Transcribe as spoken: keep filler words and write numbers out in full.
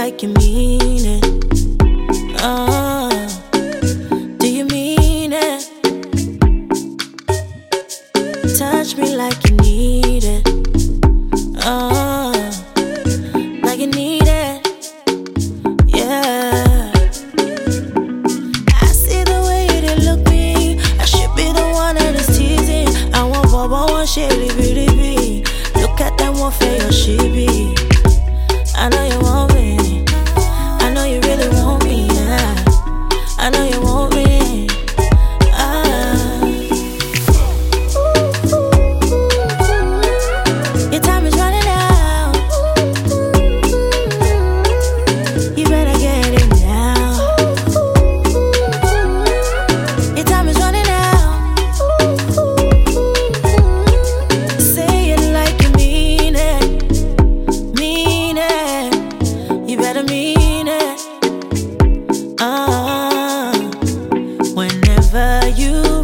like you mean it? Uh, do you mean it? Touch me like you need it. Uh, like you need it. Yeah. I see the way you did look me. I should be the one that is teasing. I want Bobo, one shady beauty be. Look at that one for your she be. I know you want me. I know you really want me. Yeah. I know you want me. Ah. Your time is running out. You better get it now. Your time is running out. Say it like you mean it. Mean it. You better mean it. Uh, whenever you